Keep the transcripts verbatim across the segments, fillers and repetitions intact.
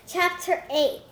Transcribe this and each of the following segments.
Chapter eight.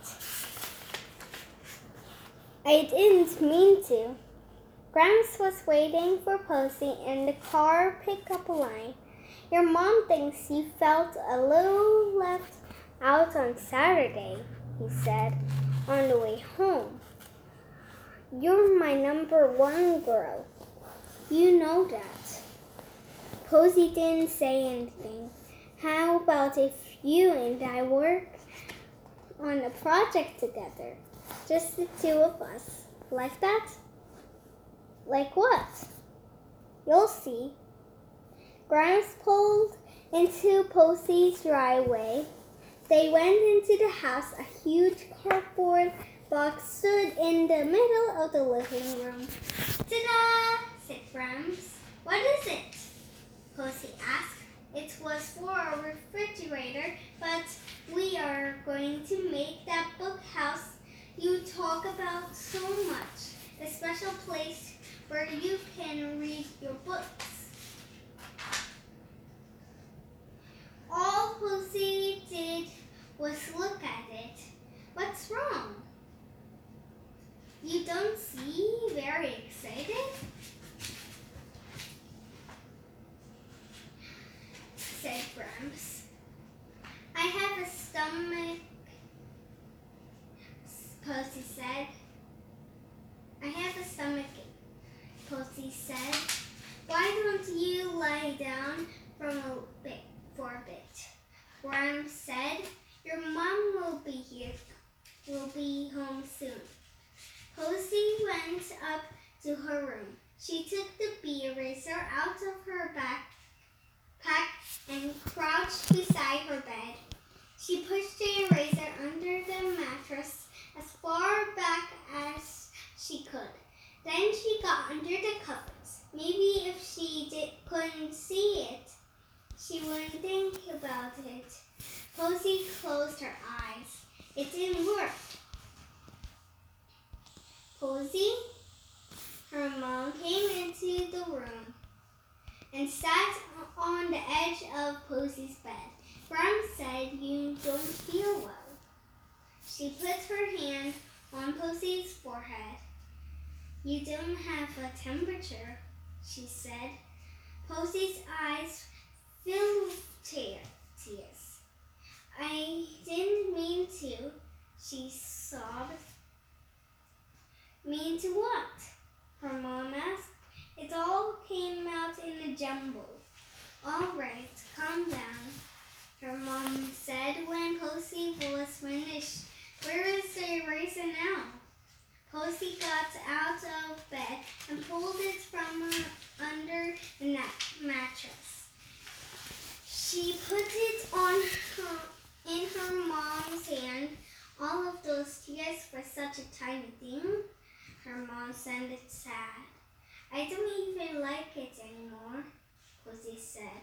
I didn't mean to. Gramps was waiting for Posy in the car pickup line. Your mom thinks you felt a little left out on Saturday, he said on the way home. You're my number one girl. You know that. Posy didn't say anything. How about if you and I work on a project together? Just the two of us. Like that? Like what? You'll see. Gramps pulled into Posy's driveway. They went into the house. A huge cardboard box stood in the middle of the living room. Ta-da! said Gramps. What is it? Posy asked. It was for a refrigerator, but we are going to make that book house you talk about so much. A special place where you can read your books. All Posy did was look at it. What's wrong? You don't seem very excited? said Gramps. I have a stomach, Posy said. I have a stomach ache, Posy said. Why don't you lie down from a bit, for a bit? Gramps said. Your mom will be here, will be home soon. Posy went up to her room. She took the bee eraser out of her backpack and crouched beside her bed. She pushed the eraser under the mattress as far back as she could. Then she got under the covers. Maybe if she did, couldn't see it, she wouldn't think about it. Posy closed her eyes. It didn't work. Posy, her mom came into the room and sat on the edge of Posy's bed. Gramps said, you don't feel well. She put her hand on Posy's forehead. You don't have a temperature, she said. Posy's eyes filled with tears. I didn't mean to, she sobbed. Mean to what? Her mom asked. It all came out in a jumble. All right, calm down, her mom said when Posy was finished. Where is the eraser now? Posy got out of bed and pulled it from under the mattress. She put it on her, in her mom's hand. All of those tears for such a tiny thing. Her mom sounded sad. I don't even like it anymore, Posy said.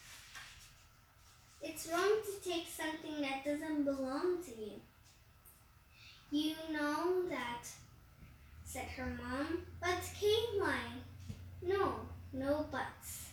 It's wrong to take something that doesn't belong to you. You know that, said her mom. But Caroline, no, no buts.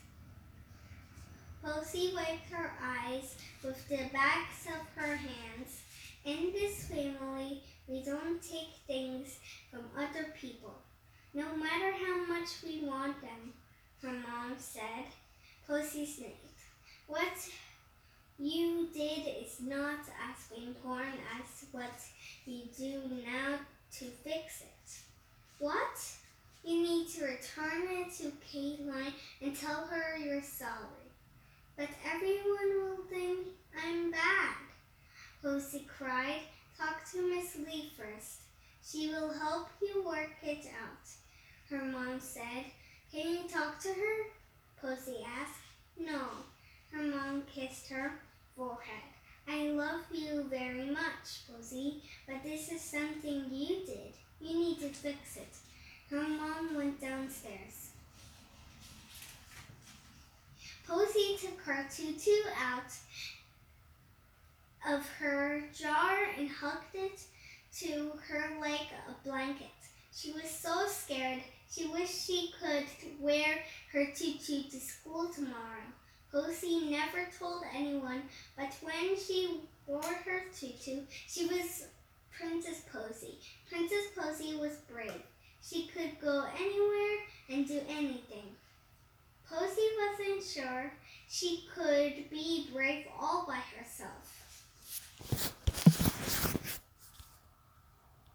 Posy wiped her eyes with the backs of her hands. In this family, we don't take things from other people, no matter how much we want them, her mom said. Posy sniffed. What you did is not as important as what you do now to fix it. What? You need to return it to Caroline and tell her you're sorry. But everyone will think I'm bad, Posy cried. Talk to Miss Lee first. She will help you work it out, her mom said. Can you talk to her? Posy asked. No. Her mom kissed her forehead. I love you very much, Posy, but this is something you did. You need to fix it. Her mom went downstairs. Posy took her tutu out of her jar and hugged it to her like a blanket. She was so scared. She wished she could wear her tutu to school tomorrow. Posy never told anyone, but when she wore her tutu. She was Princess Posy. Princess Posy was brave. She could go anywhere and do anything. Posy wasn't sure she could be brave all by herself.